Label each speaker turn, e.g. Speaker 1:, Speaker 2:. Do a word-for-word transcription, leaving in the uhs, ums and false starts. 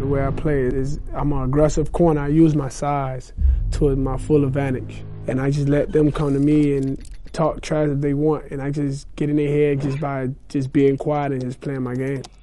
Speaker 1: The way I play is I'm an aggressive corner. I use my size to my full advantage. And I just let them come to me and talk trash if they want. And I just get in their head just by just being quiet and just playing my game.